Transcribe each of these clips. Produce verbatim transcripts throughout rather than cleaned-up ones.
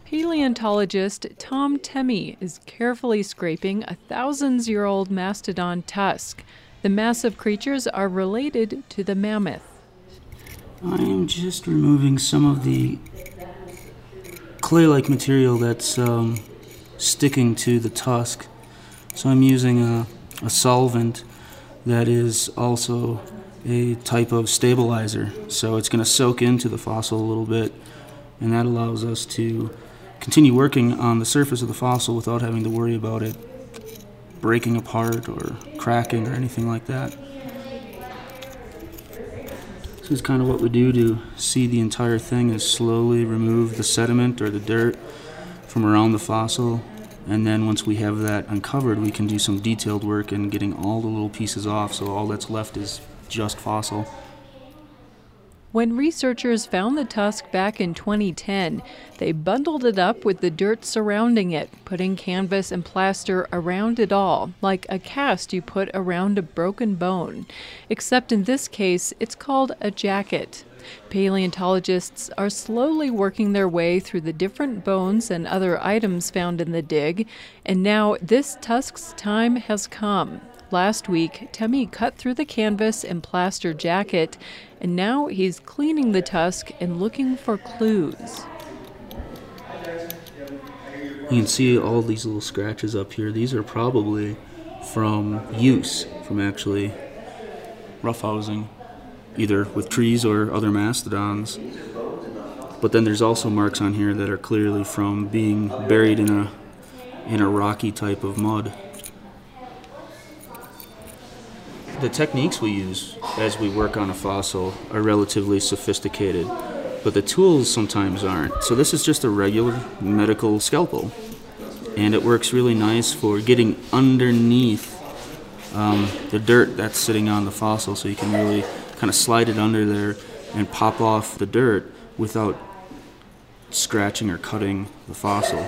Paleontologist Tom Temme is carefully scraping a thousands-year-old mastodon tusk. The massive creatures are related to the mammoth. I am just removing some of the clay-like material that's um, sticking to the tusk. So I'm using a, a solvent that is also a type of stabilizer. So it's going to soak into the fossil a little bit, and that allows us to continue working on the surface of the fossil without having to worry about it breaking apart or cracking or anything like that. This is kind of what we do to see the entire thing, is slowly remove the sediment or the dirt from around the fossil, and then once we have that uncovered, we can do some detailed work in getting all the little pieces off, so all that's left is just fossil. When researchers found the tusk back in twenty ten, they bundled it up with the dirt surrounding it, putting canvas and plaster around it all, like a cast you put around a broken bone. Except in this case, it's called a jacket. Paleontologists are slowly working their way through the different bones and other items found in the dig, and now this tusk's time has come. Last week, Temme cut through the canvas and plaster jacket, and now he's cleaning the tusk and looking for clues. You can see all these little scratches up here. These are probably from use, from actually roughhousing, either with trees or other mastodons. But then there's also marks on here that are clearly from being buried in a in a rocky type of mud. The techniques we use as we work on a fossil are relatively sophisticated, but the tools sometimes aren't. So this is just a regular medical scalpel, and it works really nice for getting underneath um, the dirt that's sitting on the fossil, so you can really kind of slide it under there and pop off the dirt without scratching or cutting the fossil.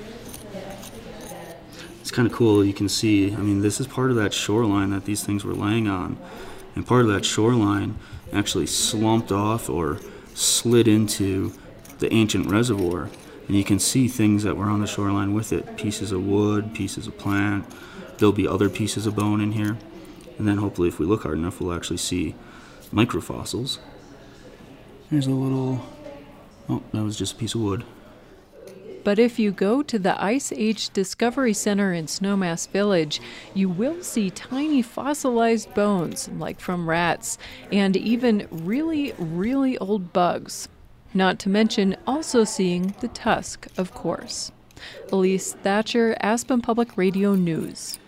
It's kind of cool. You can see, I mean, this is part of that shoreline that these things were laying on. And part of that shoreline actually slumped off or slid into the ancient reservoir. And you can see things that were on the shoreline with it. Pieces of wood, pieces of plant. There'll be other pieces of bone in here. And then hopefully if we look hard enough, we'll actually see microfossils. There's a little, oh, that was just a piece of wood. But if you go to the Ice Age Discovery Center in Snowmass Village, you will see tiny fossilized bones, like from rats, and even really, really old bugs. Not to mention also seeing the tusk, of course. Elise Thatcher, Aspen Public Radio News.